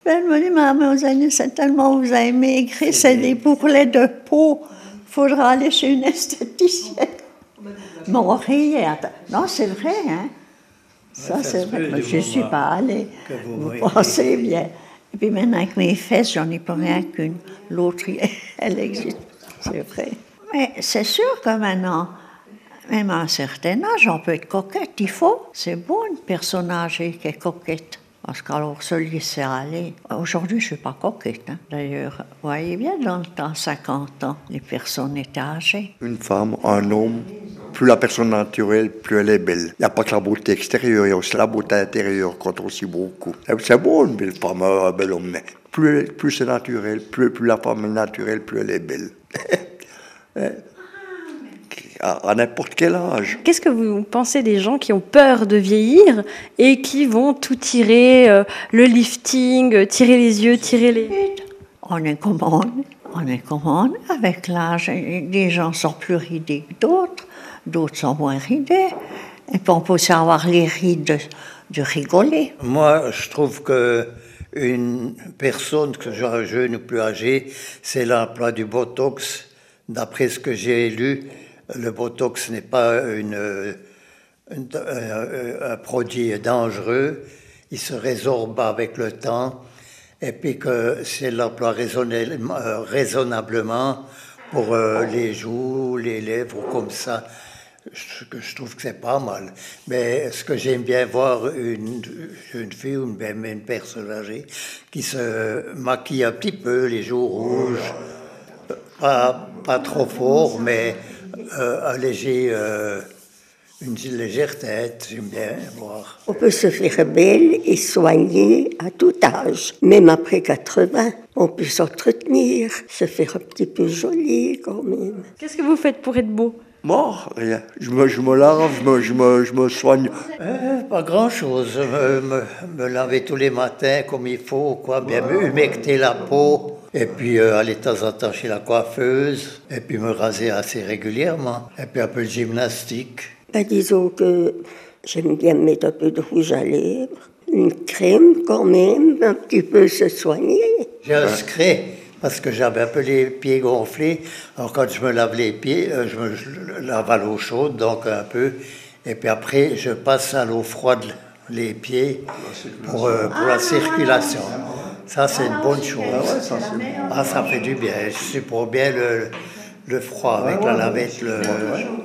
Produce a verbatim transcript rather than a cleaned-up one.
Elle me dit, maman, vous avez, c'est tellement vous avez maigri, c'est des bourrelets de peau. Il faudra aller chez une esthéticienne. Mais on riait. Non, c'est vrai, hein. Ça, ouais, ça c'est vrai. Mais je ne suis pas allée. Vous, vous pensez bien. Et puis maintenant, avec mes fesses, j'en ai pas rien qu'une. L'autre, elle existe. C'est vrai. Mais c'est sûr que maintenant, même à un certain âge, on peut être coquette. Il faut. C'est beau, une personne âgée qui est coquette. Parce qu'alors, se laisser aller. Aujourd'hui, je ne suis pas coquette. Hein. D'ailleurs, vous voyez bien, dans le temps, cinquante ans, les personnes étaient âgées. Une femme, un homme, plus la personne naturelle, plus elle est belle. Il n'y a pas que la beauté extérieure, il y a aussi la beauté intérieure, quand on aussi beaucoup. C'est beau, une belle femme, un bel homme, mais plus, plus c'est naturel, plus, plus la femme est naturelle, plus elle est belle. À, à n'importe quel âge. Qu'est-ce que vous pensez des gens qui ont peur de vieillir et qui vont tout tirer, euh, le lifting, tirer les yeux, tirer les... On est commande, on est commande. Avec l'âge, des gens sont plus ridés que d'autres, d'autres sont moins ridés. Et puis on peut aussi avoir les rides de, de rigoler. Moi, je trouve qu'une personne, que ce soit jeune ou plus âgée, c'est l'emploi du Botox. D'après ce que j'ai lu, le Botox n'est pas une, une, un, un produit dangereux, il se résorbe avec le temps, et puis que c'est l'emploi raisonnablement pour euh, les joues, les lèvres, comme ça. Je, je trouve que c'est pas mal. Mais ce que j'aime bien voir, une jeune fille ou même une personne âgée qui se maquille un petit peu, les joues rouges, pas, pas trop fort, mais Euh, un léger, euh, une légère tête, j'aime bien voir. On peut se faire belle et soigner à tout âge. Même après quatre-vingts, on peut s'entretenir, se faire un petit peu joli quand même. Qu'est-ce que vous faites pour être beau? Moi, rien. Je me, je me lave, je me, je me, je me soigne. Euh, pas grand-chose. Me, me, me laver tous les matins comme il faut, quoi. Bien me humecter la peau. Et puis euh, aller de temps en temps chez la coiffeuse. Et puis me raser assez régulièrement. Et puis un peu de gymnastique. Ben, disons que j'aime bien mettre un peu de rouge à lèvres. Une crème quand même, un petit peu se soigner. J'ai un secret. Parce que j'avais un peu les pieds gonflés. Alors quand je me lave les pieds, je me je lave à l'eau chaude, donc un peu. Et puis après, je passe à l'eau froide les pieds pour, euh, pour la circulation. Ça, c'est une bonne chose. Ah, ça fait du bien. Je supporte bien le, le froid avec la lavette. Le,